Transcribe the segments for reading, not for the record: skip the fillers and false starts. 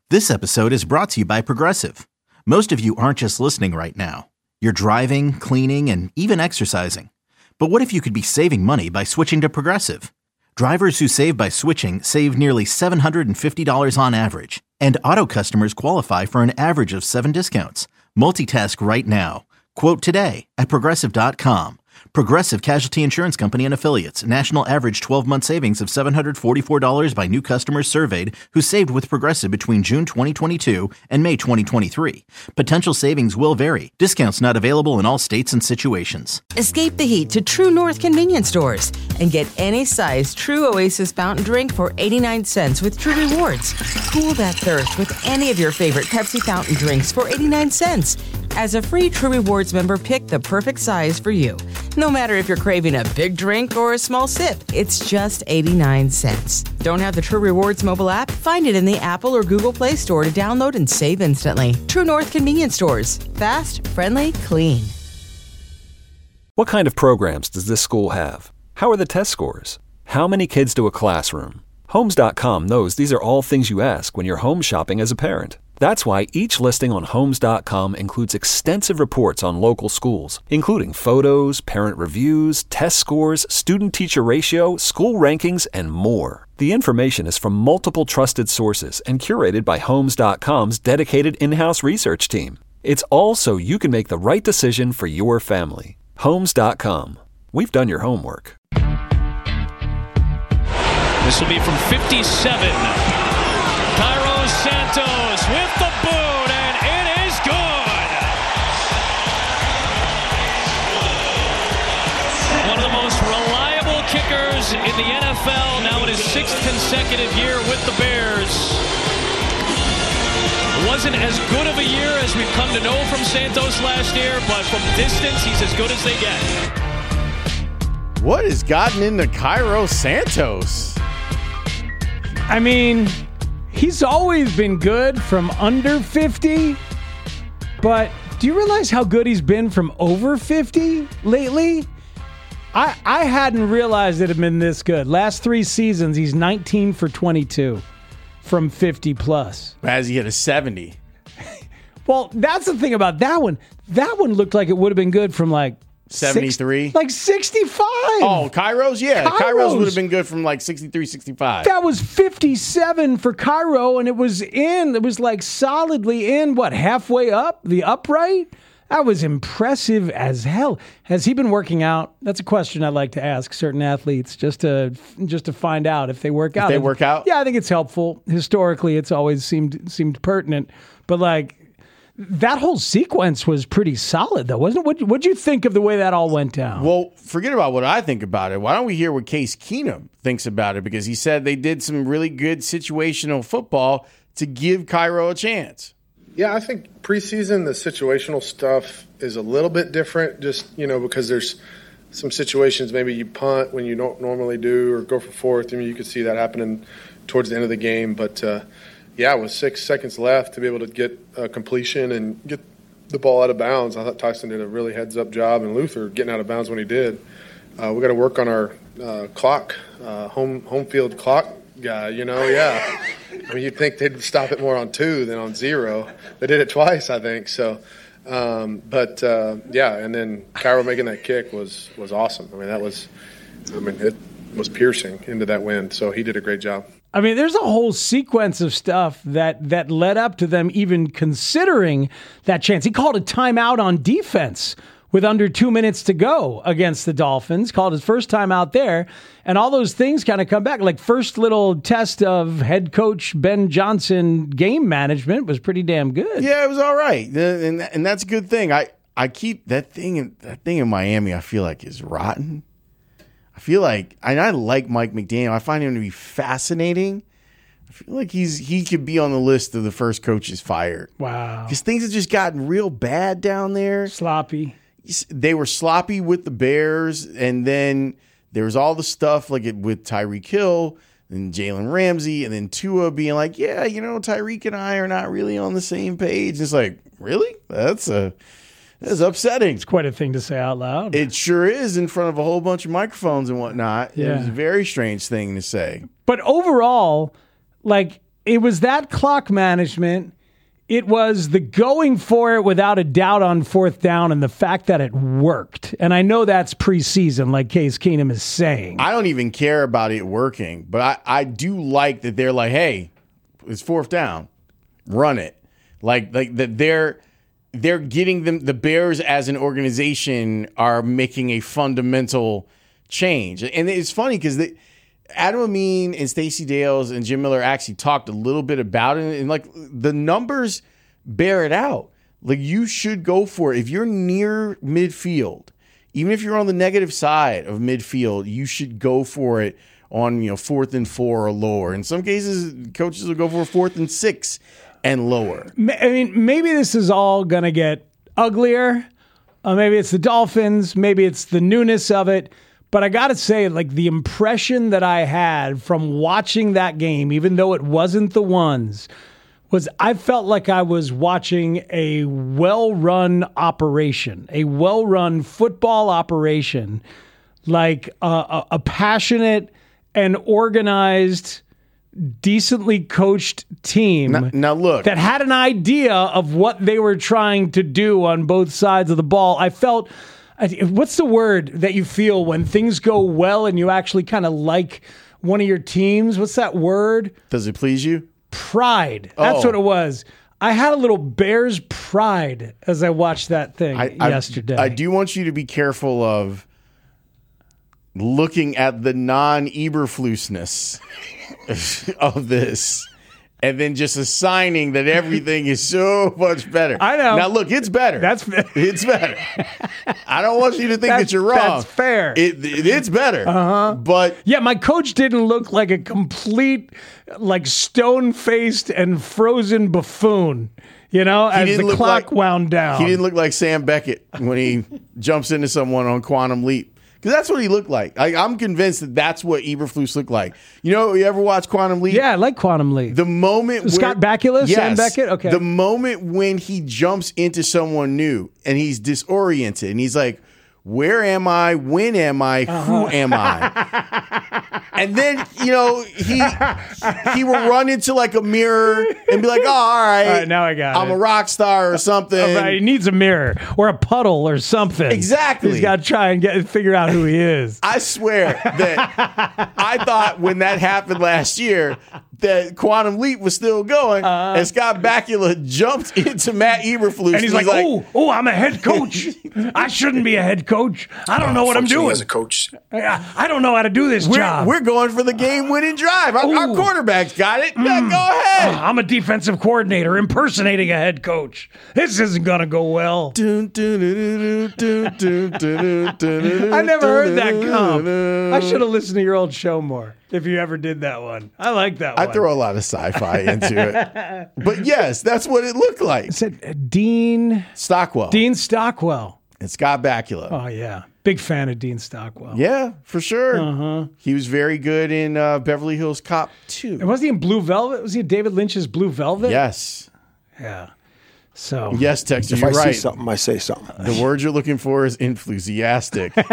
This episode is brought to you by Progressive. Most of you aren't just listening right now. You're driving, cleaning, and even exercising. But what if you could be saving money by switching to Progressive? Drivers who save by switching save nearly $750 on average. And auto customers qualify for an average of 7 discounts. Multitask right now. Quote today at Progressive.com. Progressive Casualty Insurance Company and Affiliates. National average 12-month savings of $744 by new customers surveyed who saved with Progressive between June 2022 and May 2023. Potential savings will vary. Discounts not available in all states and situations. Escape the heat to True North convenience stores and get any size True Oasis fountain drink for 89 cents with True Rewards. Cool that thirst with any of your favorite Pepsi fountain drinks for 89 cents. As a free True Rewards member, pick the perfect size for you. No matter if you're craving a big drink or a small sip, it's just 89 cents. Don't have the True Rewards mobile app? Find it in the Apple or Google Play Store to download and save instantly. True North convenience stores. Fast, friendly, clean. What kind of programs does this school have? How are the test scores? How many kids do a classroom? Homes.com knows these are all things you ask when you're home shopping as a parent. That's why each listing on Homes.com includes extensive reports on local schools, including photos, parent reviews, test scores, student-teacher ratio, school rankings, and more. The information is from multiple trusted sources and curated by Homes.com's dedicated in-house research team. It's all so you can make the right decision for your family. Homes.com. We've done your homework. This will be from 57. Cairo Santos with the boot, and it is good. One of the most reliable kickers in the NFL, now in his 6th consecutive year with the Bears. Wasn't as good of a year as we've come to know from Santos last year, but from distance, he's as good as they get. What has gotten into Cairo Santos? I mean, he's always been good from under 50, but do you realize how good he's been from over 50 lately? I hadn't realized it had been this good. Last 3 seasons, he's 19 for 22 from 50 plus. As he hit a 70. Well, that's the thing about that one. That one looked like it would have been good from like 73? Like 65. Oh, Cairo's? Yeah. Cairo's would have been good from like 63, 65. That was 57 for Cairo, and it was like solidly in, halfway up, the upright? That was impressive as hell. Has he been working out? That's a question I'd like to ask certain athletes just to find out if they work out. If they work out? Yeah, I think it's helpful. Historically, it's always seemed pertinent. But like, that whole sequence was pretty solid, though, wasn't it? What'd you think of the way that all went down? Well, forget about what I think about it. Why don't we hear what Case Keenum thinks about it? Because he said they did some really good situational football to give Cairo a chance. Yeah, I think preseason, the situational stuff is a little bit different just, because there's some situations maybe you punt when you don't normally do or go for fourth. I mean, you could see that happening towards the end of the game. But, with 6 seconds left to be able to get a completion and get the ball out of bounds, I thought Tyson did a really heads-up job, and Luther getting out of bounds when he did. We got to work on our clock, home field clock guy, yeah. I mean, you'd think they'd stop it more on 2 than on 0. They did it twice, I think. So, and then Cairo making that kick was awesome. It was piercing into that wind. So he did a great job. I mean, there's a whole sequence of stuff that led up to them even considering that chance. He called a timeout on defense with under 2 minutes to go against the Dolphins, called his first time out there, and all those things kind of come back. Like, first little test of head coach Ben Johnson game management was pretty damn good. Yeah, it was all right, and that's a good thing. I keep that thing in Miami, I feel like, is rotten. I feel like, and I like Mike McDaniel. I find him to be fascinating. I feel like he could be on the list of the first coaches fired. Wow. Because things have just gotten real bad down there. Sloppy. They were sloppy with the Bears, and then there was all the stuff like with Tyreek Hill and Jalen Ramsey, and then Tua being like, yeah, Tyreek and I are not really on the same page. And it's like, really? That's upsetting. It's quite a thing to say out loud. It sure is, in front of a whole bunch of microphones and whatnot. Yeah. It was a very strange thing to say. But overall, like, it was that clock management. It was the going for it without a doubt on fourth down and the fact that it worked. And I know that's preseason, like Case Keenum is saying. I don't even care about it working, but I do like that they're like, hey, it's fourth down, run it. Like that they're getting them. The Bears as an organization are making a fundamental change, and it's funny because Adam Amin and Stacey Dales and Jim Miller actually talked a little bit about it, and like the numbers bear it out. Like you should go for it if you're near midfield, even if you're on the negative side of midfield, you should go for it on 4th and 4 or lower. In some cases, coaches will go for 4th and 6 and lower. I mean, maybe this is all gonna get uglier. Maybe it's the Dolphins. Maybe it's the newness of it. But I got to say, like, the impression that I had from watching that game, even though it wasn't the ones, was I felt like I was watching a well-run operation, a well-run football operation, like a passionate and organized, decently coached team now look, that had an idea of what they were trying to do on both sides of the ball. I felt... What's the word that you feel when things go well and you actually kind of like one of your teams? What's that word? Does it please you? Pride. That's what it was. I had a little Bears pride as I watched that thing yesterday. I do want you to be careful of looking at the non-Eberflusness of this. And then just assigning that everything is so much better. I know. Now, look, it's better. It's better. I don't want you to think that you're wrong. That's fair. It's better. Uh-huh. But yeah, my coach didn't look like a complete, like, stone-faced and frozen buffoon, as the clock wound down. He didn't look like Sam Beckett when he jumps into someone on Quantum Leap. Because that's what he looked like. I'm convinced that that's what Eberflus looked like. You ever watch Quantum Leap? Yeah, I like Quantum Leap. The moment Scott Bakula, yes, Sam Beckett? Okay. The moment when he jumps into someone new and he's disoriented and he's like, where am I? When am I? Who am I? And then, he will run into like a mirror and be like, oh, all right, now I got it. I'm a rock star or something. Right, he needs a mirror or a puddle or something. Exactly. He's got to try and figure out who he is. I swear that I thought when that happened last year that Quantum Leap was still going, and Scott Bakula jumped into Matt Eberflus. And he's like, oh, I'm a head coach. I shouldn't be a head coach. I don't know what I'm doing. As a coach, I don't know how to do this job. We're going for the game-winning drive. Our quarterback's got it. Yeah, go ahead. I'm a defensive coordinator impersonating a head coach. This isn't going to go well. I never heard that come. I should have listened to your old show more if you ever did that one. I like that one. I throw a lot of sci-fi into it. But yes, that's what it looked like. It said Dean Stockwell. Dean Stockwell. And Scott Bakula. Oh, yeah. Big fan of Dean Stockwell. Yeah, for sure. Uh-huh. He was very good in Beverly Hills Cop 2. And was he in Blue Velvet? Was he in David Lynch's Blue Velvet? Yes. Yeah. So. Yes, Texter, if you're I right. see something, I say something. The word you're looking for is enthusiastic. but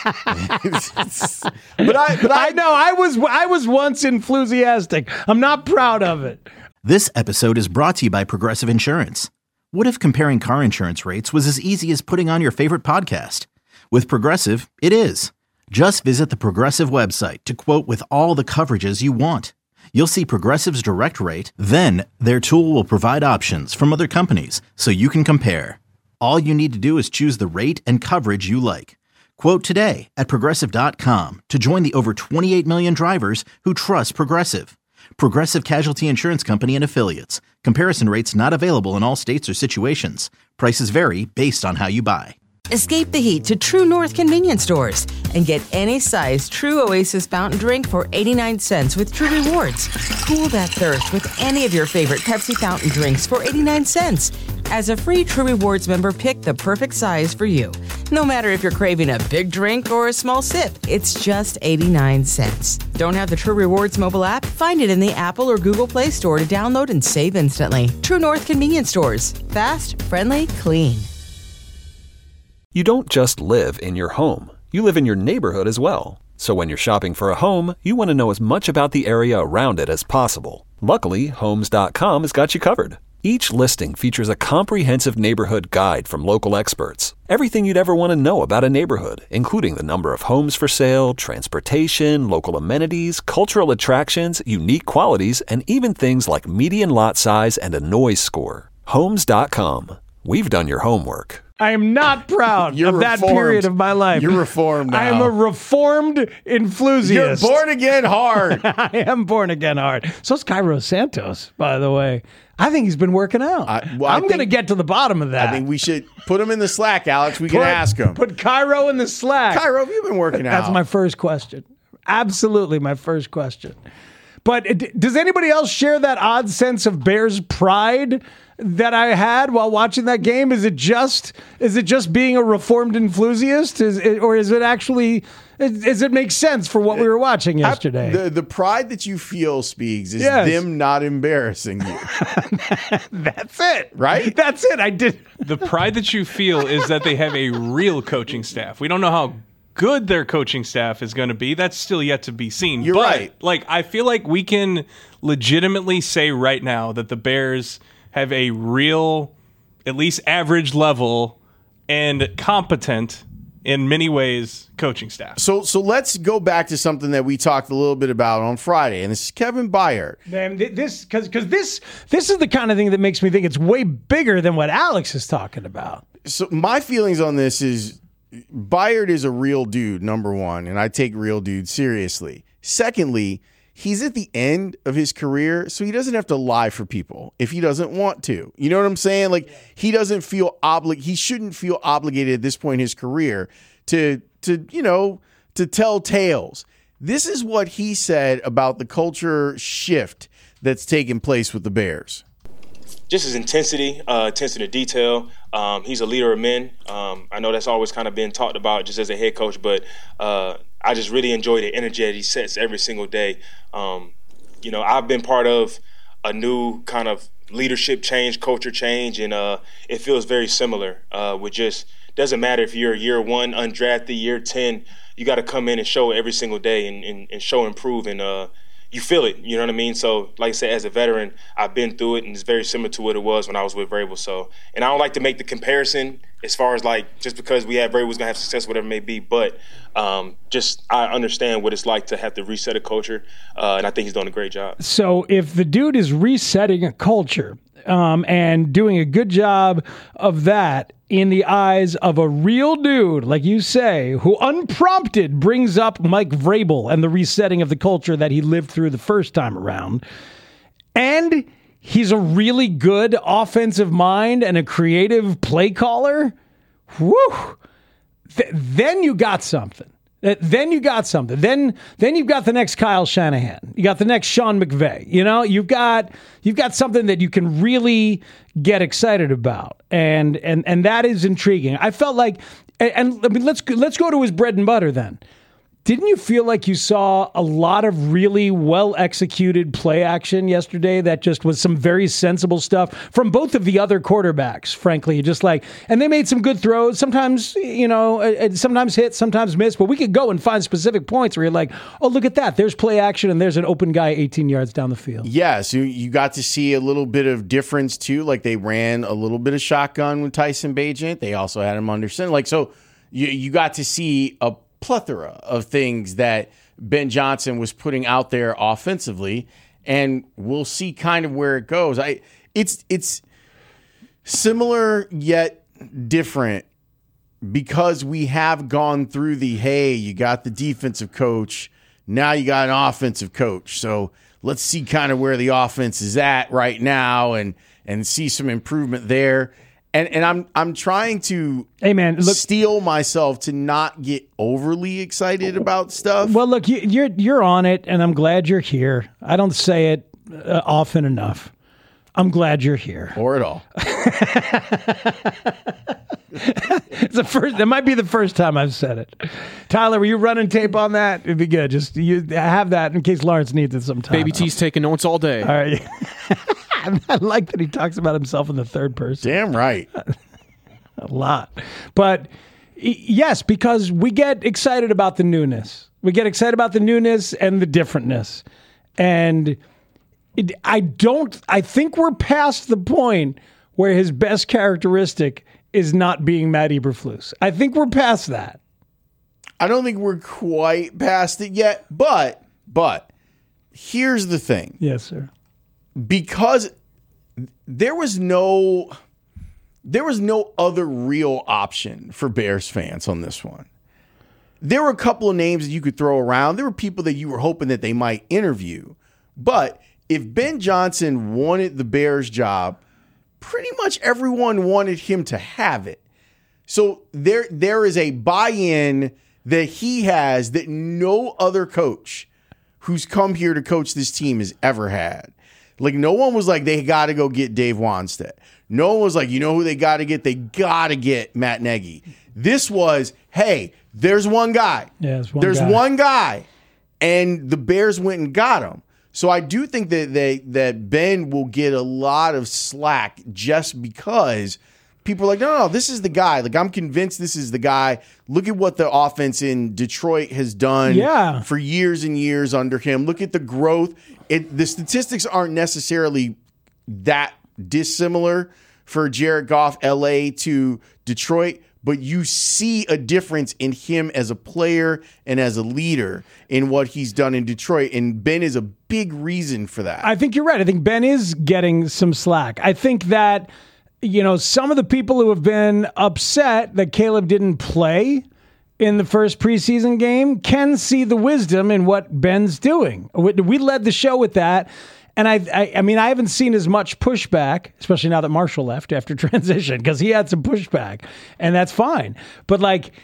I know I was once enthusiastic. I'm not proud of it. This episode is brought to you by Progressive Insurance. What if comparing car insurance rates was as easy as putting on your favorite podcast? With Progressive, it is. Just visit the Progressive website to quote with all the coverages you want. You'll see Progressive's direct rate, then their tool will provide options from other companies so you can compare. All you need to do is choose the rate and coverage you like. Quote today at Progressive.com to join the over 28 million drivers who trust Progressive. Progressive Casualty Insurance Company and Affiliates. Comparison rates not available in all states or situations. Prices vary based on how you buy. Escape the heat to True North convenience stores and get any size True Oasis fountain drink for 89 cents with True Rewards. Cool that thirst with any of your favorite Pepsi fountain drinks for 89 cents. As a free True Rewards member, pick the perfect size for you. No matter if you're craving a big drink or a small sip, it's just 89 cents. Don't have the True Rewards mobile app? Find it in the Apple or Google Play Store to download and save instantly. True North convenience stores. Fast, friendly, clean. You don't just live in your home. You live in your neighborhood as well. So when you're shopping for a home, you want to know as much about the area around it as possible. Luckily, Homes.com has got you covered. Each listing features a comprehensive neighborhood guide from local experts. Everything you'd ever want to know about a neighborhood, including the number of homes for sale, transportation, local amenities, cultural attractions, unique qualities, and even things like median lot size and a noise score. Homes.com. We've done your homework. I am not proud You're of that reformed. period of my life. You're reformed now. I am a reformed enthusiast. You're born again hard. I am born again hard. So's Cairo Santos, by the way. I think he's been working out. I'm going to get to the bottom of that. I think we should put him in the Slack, Alex. We can ask him. Put Cairo in the Slack. Cairo, have you been working out? That's my first question. Absolutely my first question. But does anybody else share that odd sense of Bears pride that I had while watching that game? Is it just being a reformed enthusiast? Or is it actually, does it make sense for what we were watching yesterday? The pride that you feel, Speaks, is them not embarrassing you. That's it. Right? That's it. I did. The pride that you feel is that they have a real coaching staff. We don't know how good their coaching staff is going to be. That's still yet to be seen. You're right. Like, I feel like we can legitimately say right now that the Bears have a real, at least average level and competent in many ways coaching staff. So let's go back to something that we talked a little bit about on Friday, and this is Kevin Byard. Man, this is the kind of thing that makes me think it's way bigger than what Alex is talking about. So my feelings on this is Byard is a real dude, number one, and I take real dude seriously. Secondly, he's at the end of his career, so he doesn't have to lie for people if he doesn't want to. You know what I'm saying? Like, he doesn't feel he shouldn't feel obligated at this point in his career to tell tales. This is what he said about the culture shift that's taken place with the Bears. Just his intensity, attention to detail. He's a leader of men. I know that's always kind of been talked about just as a head coach, but I just really enjoy the energy that he sets every single day. I've been part of a new kind of leadership change, culture change, and it feels very similar. With just doesn't matter if you're year one, undrafted, year 10, you got to come in and show every single day and show and prove, and you feel it, you know what I mean? So, like I said, as a veteran, I've been through it, and it's very similar to what it was when I was with Vrabel. So, and I don't like to make the comparison as far as like just because we have Vrabel was gonna have success, whatever it may be. But just I understand what it's like to have to reset a culture, and I think he's doing a great job. So, if the dude is resetting a culture and doing a good job of that in the eyes of a real dude, like you say, who unprompted brings up Mike Vrabel and the resetting of the culture that he lived through the first time around, and he's a really good offensive mind and a creative play caller, then you got something. Then you got something. Then you've got the next Kyle Shanahan. You got the next Sean McVay. You know, you've got something that you can really get excited about, and that is intriguing. I felt like, and I mean, let's go to his bread and butter then. Didn't you feel like you saw a lot of really well-executed play action yesterday that just was some very sensible stuff from both of the other quarterbacks, frankly? Just like, and they made some good throws, sometimes, sometimes hit, sometimes miss, but we could go and find specific points where you're like, oh, look at that. There's play action and there's an open guy 18 yards down the field. Yeah, so you got to see a little bit of difference too. Like they ran a little bit of shotgun with Tyson Bagent. They also had him under center. Like, so you got to see a plethora of things that Ben Johnson was putting out there offensively, and we'll see kind of where it goes. It's similar yet different because we have gone through you got the defensive coach, now you got an offensive coach. So let's see kind of where the offense is at right now and see some improvement there. And I'm trying to steel myself to not get overly excited about stuff. Well, look, you're on it, and I'm glad you're here. I don't say it often enough. I'm glad you're here. Or at all. That might be the first time I've said it. Tyler, were you running tape on that? It'd be good. Just you have that in case Lawrence needs it sometime. Baby T's taking notes all day. All right. I like that he talks about himself in the third person. Damn right. A lot. But Yes, because we get excited about the newness. We get excited about the newness and the differentness. And I think we're past the point where his best characteristic is not being Matt Eberflus. I think we're past that. I don't think we're quite past it yet, but here's the thing. Yes, sir. Because there was no other real option for Bears fans on this one. There were a couple of names that you could throw around. There were people that you were hoping that they might interview. But if Ben Johnson wanted the Bears job, pretty much everyone wanted him to have it. So there is a buy-in that he has that no other coach who's come here to coach this team has ever had. Like, no one was like, they got to go get Dave Wanstead. No one was like, you know who they got to get? They got to get Matt Nagy. This was, hey, there's one guy. Yeah, there's one guy. And the Bears went and got him. So I do think that Ben will get a lot of slack just because people are like, no, this is the guy. Like, I'm convinced this is the guy. Look at what the offense in Detroit has done for years and years under him. Look at the growth. The statistics aren't necessarily that dissimilar for Jared Goff, LA to Detroit, but you see a difference in him as a player and as a leader in what he's done in Detroit. And Ben is a big reason for that. I think you're right. I think Ben is getting some slack. I think that, some of the people who have been upset that Caleb didn't play in the first preseason game can see the wisdom in what Ben's doing. We led the show with that. And I mean, I haven't seen as much pushback, especially now that Marshall left after transition, because he had some pushback, and that's fine. But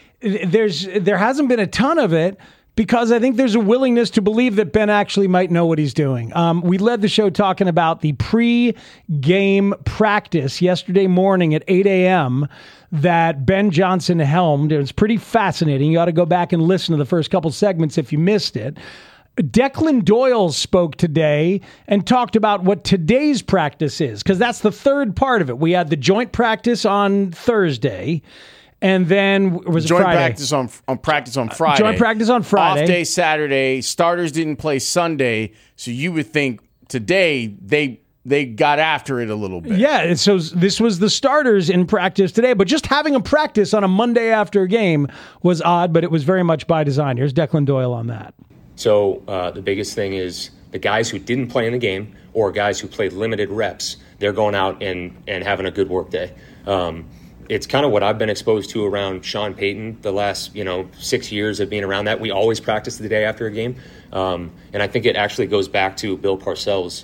there hasn't been a ton of it because I think there's a willingness to believe that Ben actually might know what he's doing. We led the show talking about the pre-game practice yesterday morning at 8 a.m. that Ben Johnson helmed. It was pretty fascinating. You ought to go back and listen to the first couple segments if you missed it. Declan Doyle spoke today and talked about what today's practice is, because that's the third part of it. We had the joint practice on Thursday, and then was joint Friday. practice on Friday. Joint practice on Friday. Off day Saturday. Starters didn't play Sunday, so you would think today they got after it a little bit. Yeah, and so this was the starters in practice today, but just having a practice on a Monday after a game was odd, but it was very much by design. Here's Declan Doyle on that. So the biggest thing is the guys who didn't play in the game or guys who played limited reps, they're going out and having a good work day. It's kind of what I've been exposed to around Sean Payton the last 6 years of being around that. We always practice the day after a game. And I think it actually goes back to Bill Parcells.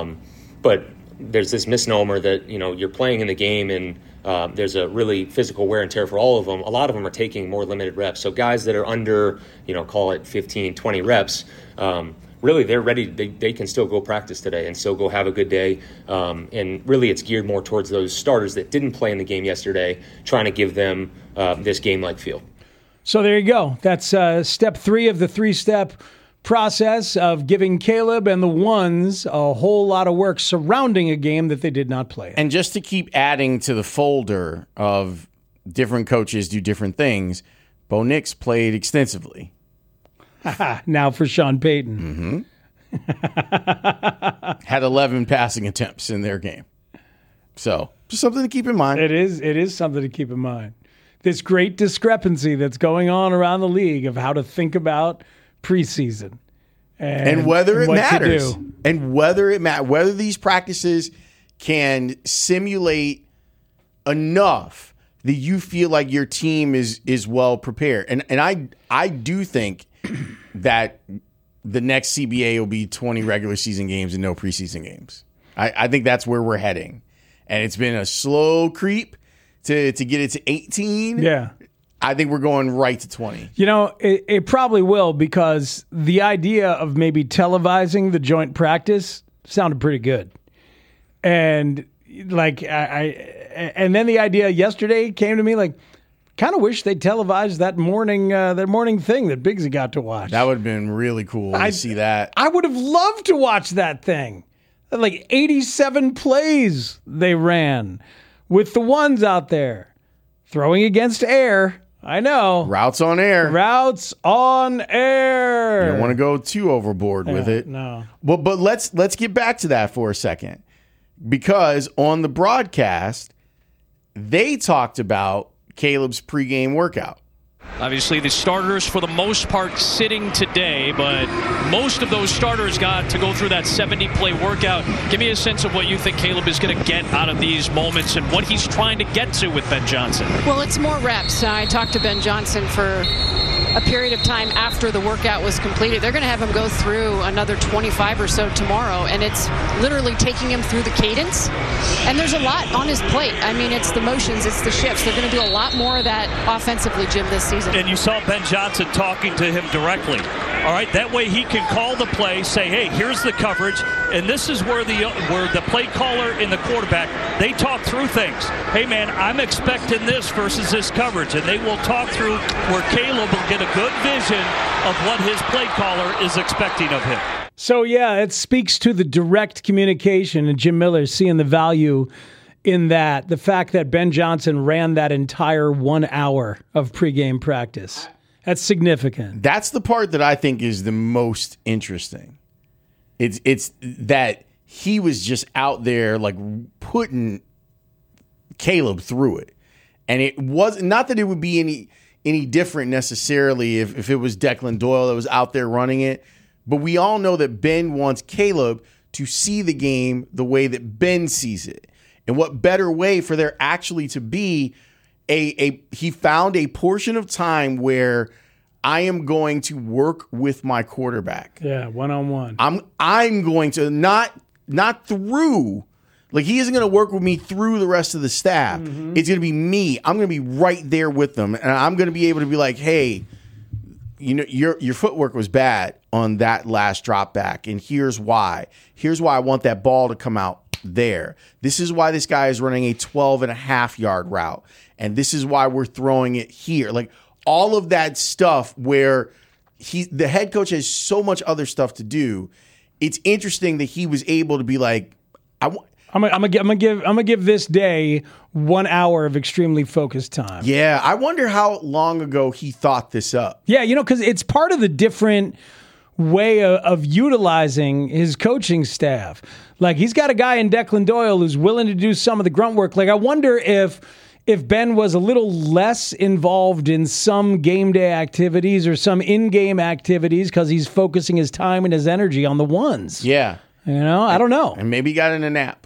But there's this misnomer that, you're playing in the game and there's a really physical wear and tear for all of them. A lot of them are taking more limited reps. So guys that are under, call it 15, 20 reps, really they're ready. They can still go practice today and still go have a good day. And really it's geared more towards those starters that didn't play in the game yesterday, trying to give them this game-like feel. So there you go. That's step 3 of the 3-step process of giving Caleb and the ones a whole lot of work surrounding a game that they did not play in. And just to keep adding to the folder of different coaches do different things, Bo Nix played extensively. Now for Sean Payton. Mm-hmm. Had 11 passing attempts in their game. So just something to keep in mind. It is something to keep in mind. This great discrepancy that's going on around the league of how to think about preseason and whether it matters and whether these practices can simulate enough that you feel like your team is well prepared. And I do think that the next CBA will be 20 regular season games and no preseason games. I think that's where we're heading. And it's been a slow creep to get it to 18. Yeah. I think we're going right to 20. It probably will, because the idea of maybe televising the joint practice sounded pretty good. And and then the idea yesterday came to me kind of wish they televised that morning thing that Biggsy got to watch. That would have been really cool to see that. I would have loved to watch that thing. 87 plays they ran with the ones out there throwing against air. I know. Routes on air. Routes on air. You don't want to go too overboard with it. No. But let's get back to that for a second. Because on the broadcast, they talked about Caleb's pregame workout. Obviously, the starters, for the most part, sitting today, but most of those starters got to go through that 70-play workout. Give me a sense of what you think Caleb is going to get out of these moments and what he's trying to get to with Ben Johnson. Well, it's more reps. I talked to Ben Johnson for a period of time after the workout was completed. They're going to have him go through another 25 or so tomorrow, and it's literally taking him through the cadence. And there's a lot on his plate. I mean, it's the motions, it's the shifts. They're going to do a lot more of that offensively, Jim, this season. And you saw Ben Johnson talking to him directly. All right, that way he can call the play, say, hey, here's the coverage, and this is where the play caller and the quarterback, they talk through things. Hey, man, I'm expecting this versus this coverage, and they will talk through where Caleb will get a good vision of what his play caller is expecting of him. So, yeah, it speaks to the direct communication, and Jim Miller seeing the value in that, the fact that Ben Johnson ran that entire 1 hour of pregame practice. That's significant. That's the part that I think is the most interesting. It's that he was just out there like putting Caleb through it. And it was not that it would be any different necessarily if it was Declan Doyle that was out there running it. But we all know that Ben wants Caleb to see the game the way that Ben sees it. And what better way for there actually to be he found a portion of time where I am going to work with my quarterback. Yeah, one-on-one. I'm going to not through, like he isn't going to work with me through the rest of the staff. Mm-hmm. It's going to be me. I'm going to be right there with them, and I'm going to be able to be like, hey, you know, your footwork was bad on that last drop back, and here's why. Here's why I want that ball to come out there. This is why this guy is running a 12.5-yard route, and this is why we're throwing it here. Like all of that stuff where the head coach has so much other stuff to do. It's interesting that he was able to be like, I'm gonna give this day 1 hour of extremely focused time. Yeah, I wonder how long ago he thought this up. Yeah, because it's part of the different way of utilizing his coaching staff. Like he's got a guy in Declan Doyle who's willing to do some of the grunt work. Like I wonder if Ben was a little less involved in some game day activities or some in-game activities because he's focusing his time and his energy on the ones. Yeah. I don't know. And maybe he got in a nap.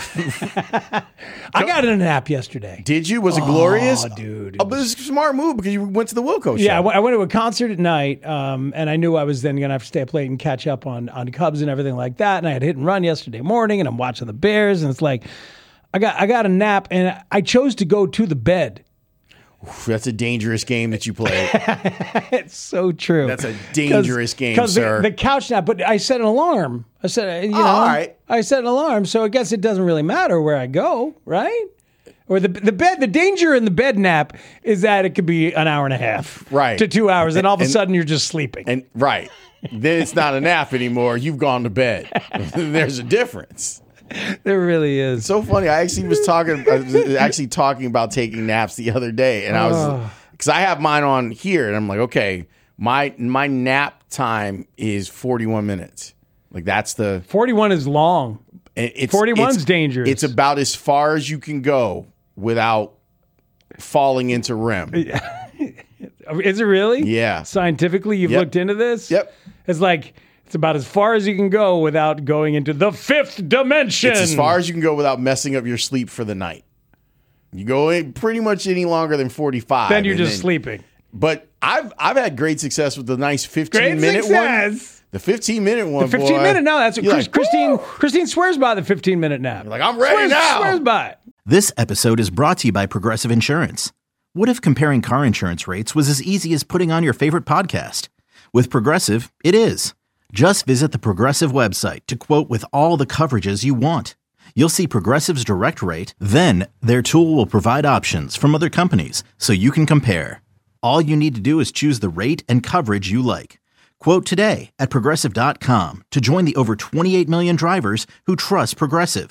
I got in a nap yesterday. Did you? Was it glorious? Oh, dude. But it was a smart move because you went to the Wilco show. Yeah, I went to a concert at night, and I knew I was then going to have to stay up late and catch up on Cubs and everything like that. And I had hit and run yesterday morning, and I'm watching the Bears, and it's like, I got a nap, and I chose to go to the bed. Oof, that's a dangerous game that you play. It's so true. That's a dangerous game, sir. The couch nap, but I set an alarm. I said, all right. I set an alarm, so I guess it doesn't really matter where I go, right? Or the bed. The danger in the bed nap is that it could be an hour and a half, right, to 2 hours, and all of a sudden you're just sleeping. And right, then it's not a nap anymore. You've gone to bed. There's a difference. There really is. It's so funny. I was actually talking about taking naps the other day, and I was because I have mine on here, and I'm like, okay, my nap time is 41 minutes. Like that's the 41 is long. 41's dangerous. It's about as far as you can go without falling into REM. Is it really? Yeah. Scientifically, you've looked into this? Yep. It's like it's about as far as you can go without going into the fifth dimension. It's as far as you can go without messing up your sleep for the night. You go in pretty much any longer than 45. Then you're just sleeping. But I've had great success with the nice 15-minute one. The 15-minute one, The 15-minute, no, that's what Christine swears by the 15-minute nap. You're like, I'm ready now. Swears by it. This episode is brought to you by Progressive Insurance. What if comparing car insurance rates was as easy as putting on your favorite podcast? With Progressive, it is. Just visit the Progressive website to quote with all the coverages you want. You'll see Progressive's direct rate, then their tool will provide options from other companies so you can compare. All you need to do is choose the rate and coverage you like. Quote today at Progressive.com to join the over 28 million drivers who trust Progressive.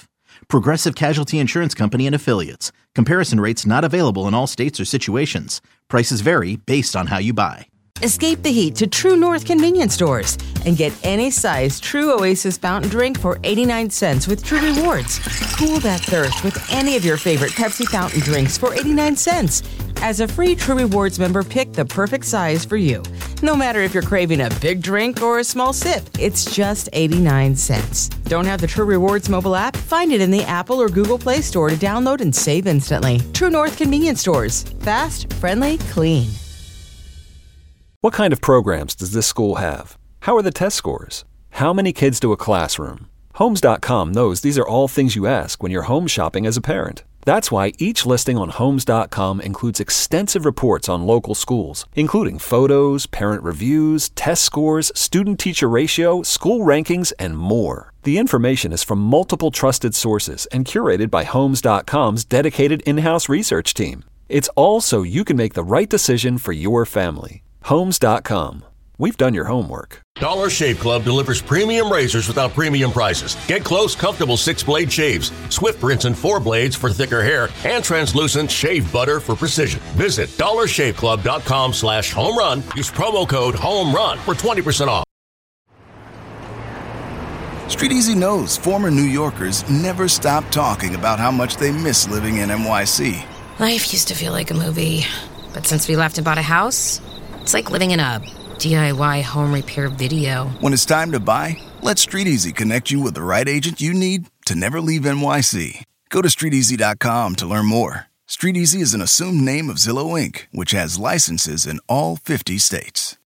Progressive Casualty Insurance Company and Affiliates. Comparison rates not available in all states or situations. Prices vary based on how you buy. Escape the heat to True North convenience stores and get any size True Oasis fountain drink for 89 cents with True Rewards. Cool that thirst with any of your favorite Pepsi fountain drinks for 89 cents. As a free True Rewards member, pick the perfect size for you. No matter if you're craving a big drink or a small sip, it's just 89 cents. Don't have the True Rewards mobile app? Find it in the Apple or Google Play Store to download and save instantly. True North convenience stores. Fast, friendly, clean. What kind of programs does this school have? How are the test scores? How many kids do a classroom? Homes.com knows these are all things you ask when you're home shopping as a parent. That's why each listing on Homes.com includes extensive reports on local schools, including photos, parent reviews, test scores, student-teacher ratio, school rankings, and more. The information is from multiple trusted sources and curated by Homes.com's dedicated in-house research team. It's all so you can make the right decision for your family. Homes.com. We've done your homework. Dollar Shave Club delivers premium razors without premium prices. Get close, comfortable 6-blade shaves, swift rinse and 4 blades for thicker hair, and translucent shave butter for precision. Visit dollarshaveclub.com/home-run. Use promo code HOME-RUN for 20% off. Street Easy knows former New Yorkers never stop talking about how much they miss living in NYC. Life used to feel like a movie, but since we left and bought a house, it's like living in a DIY home repair video. When it's time to buy, let Street Easy connect you with the right agent you need to never leave NYC. Go to StreetEasy.com to learn more. Street Easy is an assumed name of Zillow Inc., which has licenses in all 50 states.